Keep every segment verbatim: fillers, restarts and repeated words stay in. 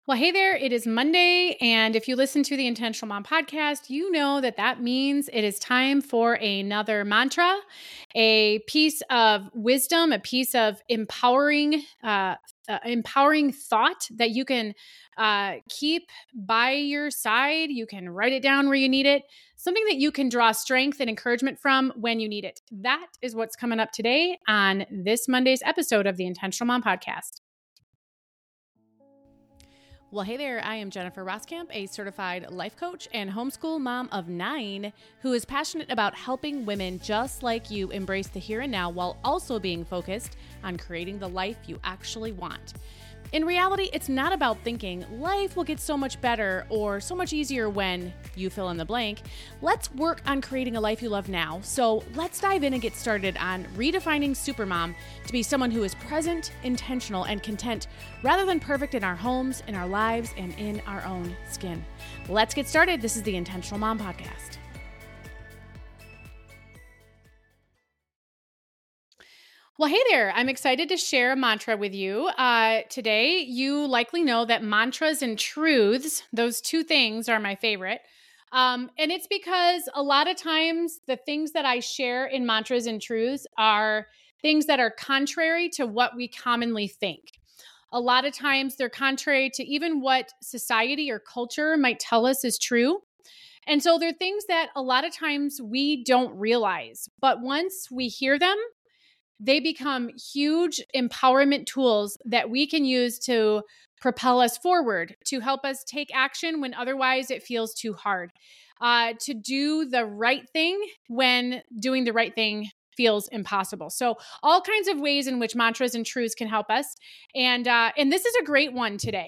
Well, hey there, it is Monday, and if you listen to the Intentional Mom podcast, you know that that means it is time for another mantra, a piece of wisdom, a piece of empowering, uh, uh, empowering thought that you can uh, keep by your side. You can write it down where you need it, something that you can draw strength and encouragement from when you need it. That is what's coming up today on this Monday's episode of the Intentional Mom podcast. Well, hey there, I am Jennifer Roskamp, a certified life coach and homeschool mom of nine who is passionate about helping women just like you embrace the here and now while also being focused on creating the life you actually want. In reality, it's not about thinking life will get so much better or so much easier when you fill in the blank. Let's work on creating a life you love now. So let's dive in and get started on redefining Supermom to be someone who is present, intentional, and content rather than perfect in our homes, in our lives, and in our own skin. Let's get started. This is the Intentional Mom Podcast. Well, hey there. I'm excited to share a mantra with you. Uh, today, you likely know that mantras and truths, those two things are my favorite. Um, and it's because a lot of times the things that I share in mantras and truths are things that are contrary to what we commonly think. A lot of times they're contrary to even what society or culture might tell us is true. And so they're things that a lot of times we don't realize. But once we hear them, they become huge empowerment tools that we can use to propel us forward, to help us take action when otherwise it feels too hard, uh, to do the right thing when doing the right thing feels impossible. So all kinds of ways in which mantras and truths can help us. And, uh, and this is a great one today.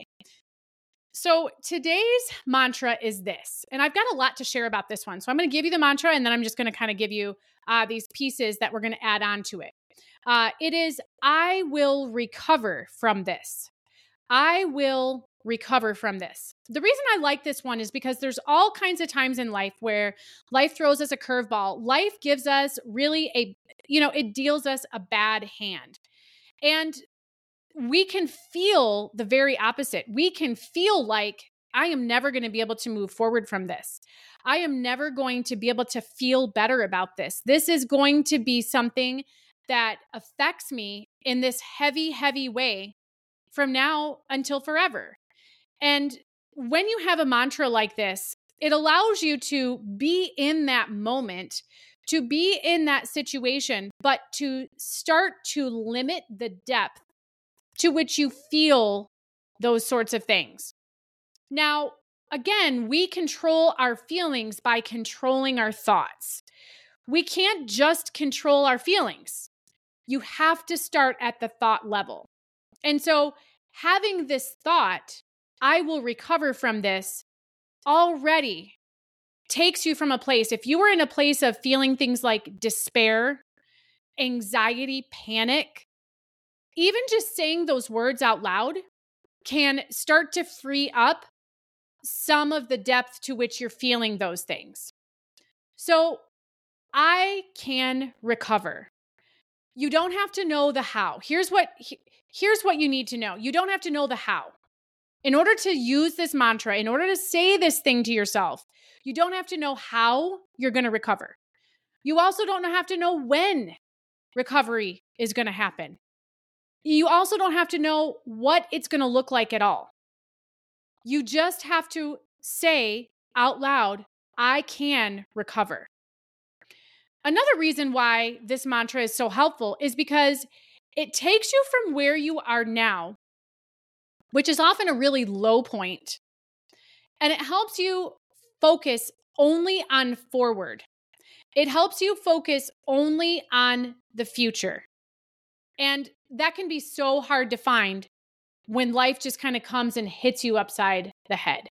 So today's mantra is this, and I've got a lot to share about this one. So I'm going to give you the mantra, and then I'm just going to kind of give you uh, these pieces that we're going to add on to it. Uh, it is, I will recover from this. I will recover from this. The reason I like this one is because there's all kinds of times in life where life throws us a curveball. Life gives us really a, you know, it deals us a bad hand. And we can feel the very opposite. We can feel like I am never going to be able to move forward from this. I am never going to be able to feel better about this. This is going to be something that affects me in this heavy, heavy way from now until forever. And when you have a mantra like this, it allows you to be in that moment, to be in that situation, but to start to limit the depth to which you feel those sorts of things. Now, again, we control our feelings by controlling our thoughts. We can't just control our feelings. You have to start at the thought level. And so having this thought, I will recover from this, already takes you from a place, if you were in a place of feeling things like despair, anxiety, panic, even just saying those words out loud can start to free up some of the depth to which you're feeling those things. So I can recover. You don't have to know the how. Here's what, here's what you need to know. You don't have to know the how. In order to use this mantra, in order to say this thing to yourself, you don't have to know how you're going to recover. You also don't have to know when recovery is going to happen. You also don't have to know what it's going to look like at all. You just have to say out loud, I can recover. Another reason why this mantra is so helpful is because it takes you from where you are now, which is often a really low point, and it helps you focus only on forward. It helps you focus only on the future. And that can be so hard to find when life just kind of comes and hits you upside the head.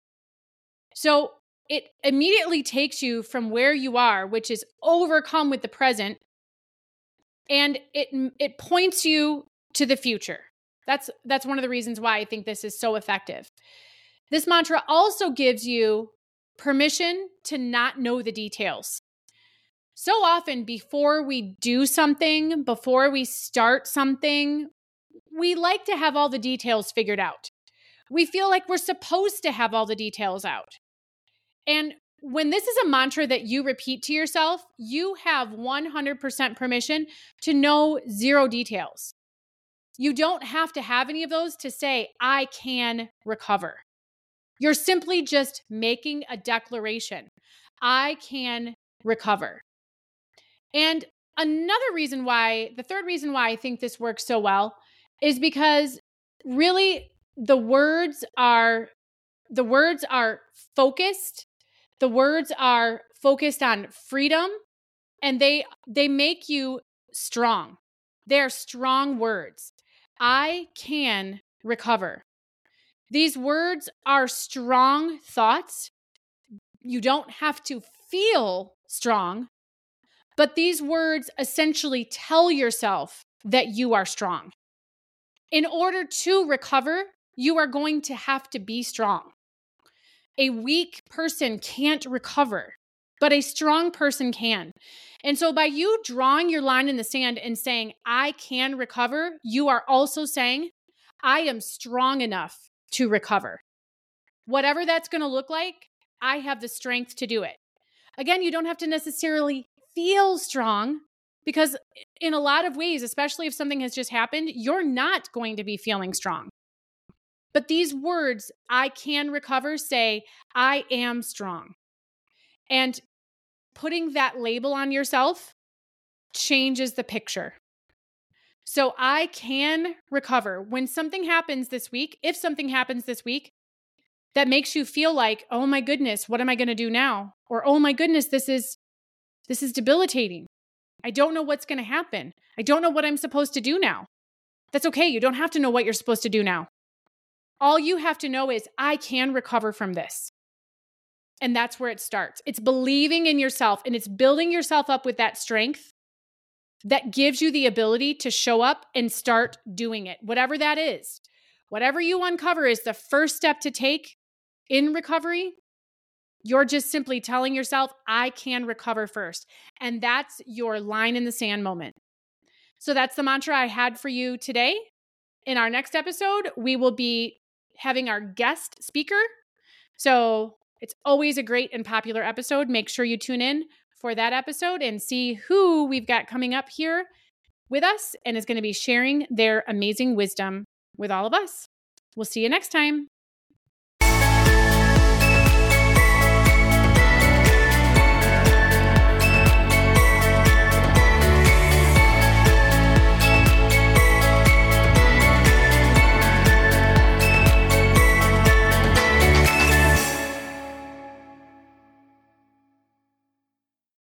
So it immediately takes you from where you are, which is overcome with the present, and it it points you to the future. That's that's one of the reasons why I think this is so effective. This mantra also gives you permission to not know the details. So often before we do something, before we start something, we like to have all the details figured out. We feel like we're supposed to have all the details out. And when this is a mantra that you repeat to yourself, you have one hundred percent permission to know zero details. You don't have to have any of those to say, I can recover. You're simply just making a declaration. I can recover. And another reason why, the third reason why I think this works so well is because really the words are, the words are focused. The words are focused on freedom, and they they make you strong. They're strong words. I can recover. These words are strong thoughts. You don't have to feel strong, but these words essentially tell yourself that you are strong. In order to recover, you are going to have to be strong. A weak person can't recover, but a strong person can. And so by you drawing your line in the sand and saying, I can recover, you are also saying, I am strong enough to recover. Whatever that's going to look like, I have the strength to do it. Again, you don't have to necessarily feel strong because in a lot of ways, especially if something has just happened, you're not going to be feeling strong. But these words, I can recover, say, I am strong. And putting that label on yourself changes the picture. So I can recover. When something happens this week, if something happens this week that makes you feel like, oh my goodness, what am I going to do now? Or, oh my goodness, this is, this is debilitating. I don't know what's going to happen. I don't know what I'm supposed to do now. That's okay. You don't have to know what you're supposed to do now. All you have to know is, I can recover from this. And that's where it starts. It's believing in yourself, and it's building yourself up with that strength that gives you the ability to show up and start doing it. Whatever that is, whatever you uncover is the first step to take in recovery. You're just simply telling yourself, I can recover first. And that's your line in the sand moment. So that's the mantra I had for you today. In our next episode, we will be having our guest speaker. So it's always a great and popular episode. Make sure you tune in for that episode and see who we've got coming up here with us and is going to be sharing their amazing wisdom with all of us. We'll see you next time.